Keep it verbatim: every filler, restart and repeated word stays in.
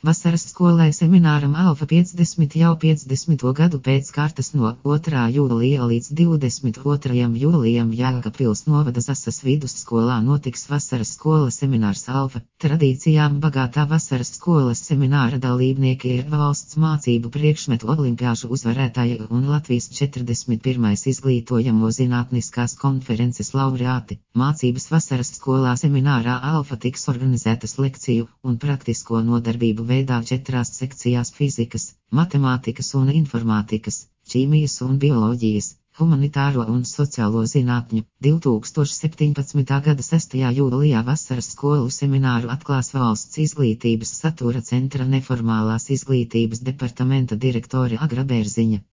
Vasaras skolai semināram Alfa piecdesmit jau piecdesmito gadu pēc kārtas no otrā jūlija līdz divdesmit otrajam jūlijam Jēkabpils novada Zasas vidusskolā notiks vasaras skolas seminārs Alfa. Tradīcijām bagātā vasaras skolas semināra dalībnieki ir valsts mācību priekšmetu olimpiāžu uzvarētāji un Latvijas četrdesmit pirmais izglītojamo zinātniskās konferences laureāti. Mācības vasaras skolā seminārā Alfa tiks organizētas lekciju un praktisko nodarbību veidā četrās sekcijās fizikas, matemātikas un informātikas, ķīmijas un bioloģijas, humanitāro un sociālo zinātņu. divi tūkstoši septiņpadsmitā gada sestajā jūlijā vasaras skolu semināru atklās Valsts izglītības satura centra neformālās izglītības departamenta direktore Agra Bērziņa.